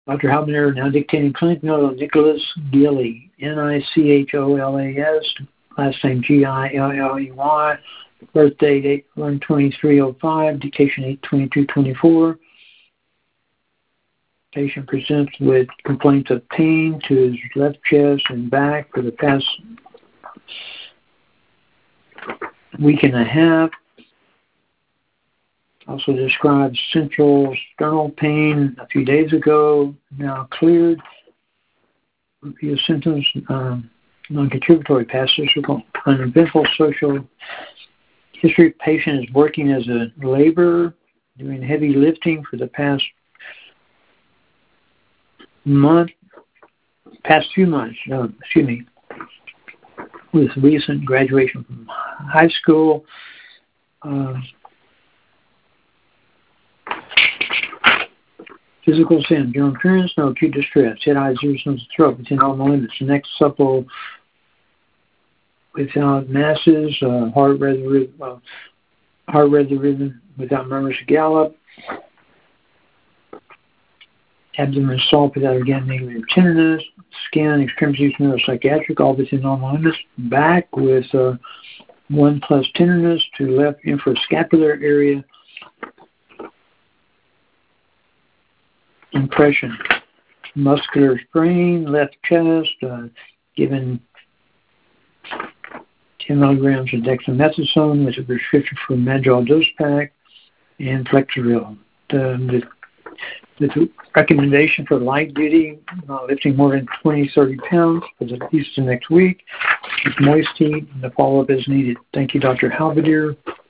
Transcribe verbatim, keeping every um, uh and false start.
Doctor Halbner now dictating clinic note on Nicholas Gilley, N I C H O L A S, last name G I L L E Y, birth date eight one twenty-three oh five, dictation eight twenty-two twenty-four. Patient presents with complaints of pain to his left chest and back for the past week and a half. Also describes central sternal pain a few days ago, now cleared. Review symptoms, um, non-contributory past historical, uneventful social history. Patient is working as a laborer, doing heavy lifting for the past month, past few months, no, excuse me, with recent graduation from high school. Uh, physical symptoms, general appearance, no acute distress, head, eyes, ears, nose, throat, within normal limits. Neck supple, without masses, uh, heart rhythm, uh, heart rhythm without murmurs, gallop. Abdomen soft without again negative tenderness. Skin, extremities, neuropsychiatric, all within normal limits. Back with uh, one plus tenderness to left infrascapular area. Impression. Muscular sprain, left chest, uh, given ten milligrams of dexamethasone with a prescription for Madrigal dose pack and Flexeril. The, the, the recommendation for light duty, not lifting more than twenty, thirty pounds for at least the next week. With moist heat, and the follow-up is needed. Thank you, Doctor Halbner.